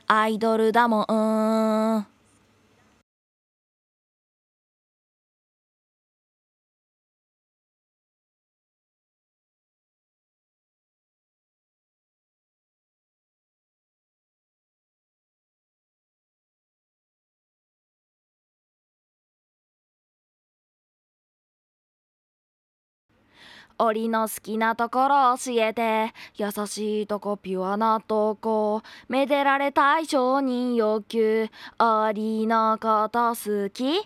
アイドルだもん。俺の好きなところ教えて、優しいとこピュアなとこ、めでられたい承認欲求、俺のこと好き？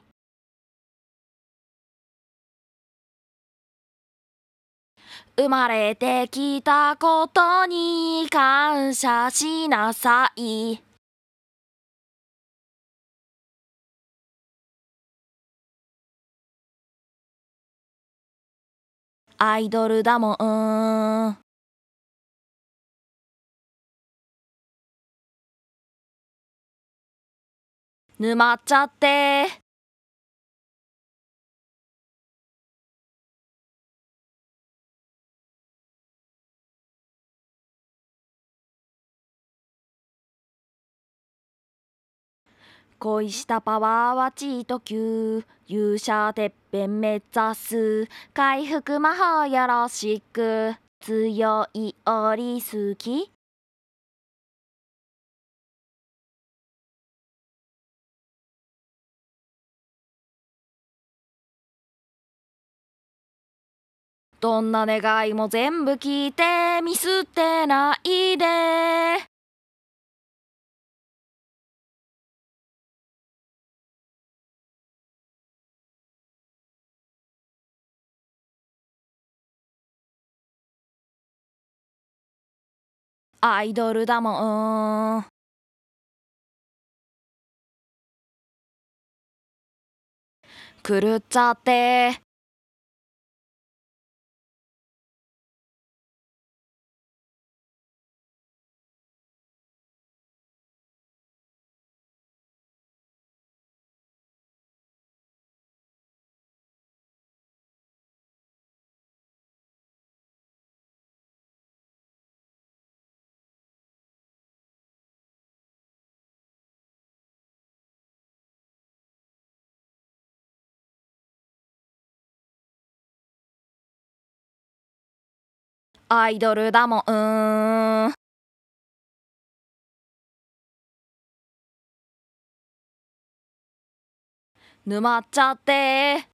生まれてきたことに感謝しなさい。アイドルだもん。沼っちゃって恋したパワーはチート級、勇者てっぺん目指す、回復魔法よろしく、強いオリ好き？どんな願いも全部聞いて、ミスってないで。アイドルだもん。狂っちゃってアイドルだもん。沼っちゃって